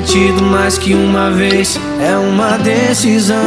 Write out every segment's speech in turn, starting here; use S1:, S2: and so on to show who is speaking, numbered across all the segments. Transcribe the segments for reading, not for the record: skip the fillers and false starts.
S1: prometido mais que uma vez, é uma decisão.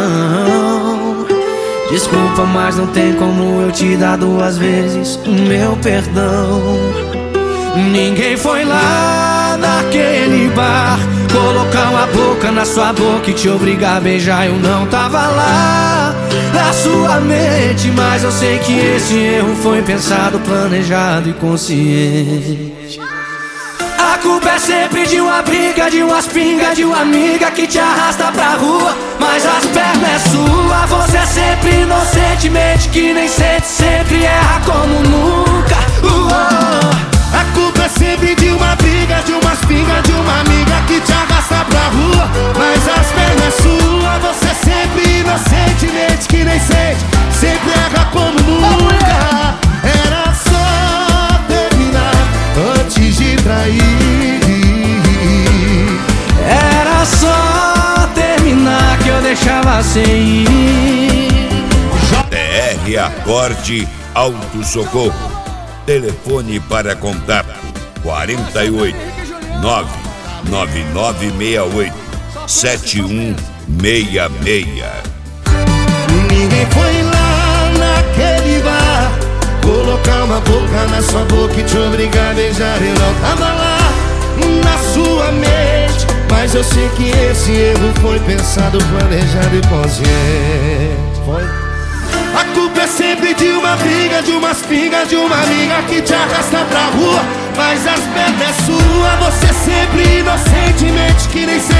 S1: Desculpa, mas não tem como eu te dar duas vezes o meu perdão. Ninguém foi lá naquele bar colocar uma boca na sua boca e te obrigar a beijar. Eu não tava lá na sua mente, mas eu sei que esse erro foi pensado, planejado e consciente. A culpa é sempre de uma briga, de umas pingas, de uma amiga que te arrasta pra rua, mas as pernas é sua. Você é sempre inocentemente que nem sente, sempre erra como nunca.
S2: A culpa é sempre de uma briga, de umas pingas, de uma amiga que te arrasta pra rua, mas as pernas é sua. Você é sempre inocentemente que nem sente, sempre erra como nunca. Era só terminar antes de trair.
S1: Era só terminar que eu deixava sem ir.
S3: DR Acorde Auto Socorro. Telefone para contato 48 99968 7166.
S2: Ninguém foi lá naquele bar colocar uma boca na sua boca e te obrigar a beijar. Eu não tava lá na sua mente, mas eu sei que esse erro foi pensado, planejado e consciente. Foi? A culpa é sempre de uma briga, de umas pingas, de uma amiga que te arrasta pra rua, mas as pernas é sua. Você é sempre inocentemente que nem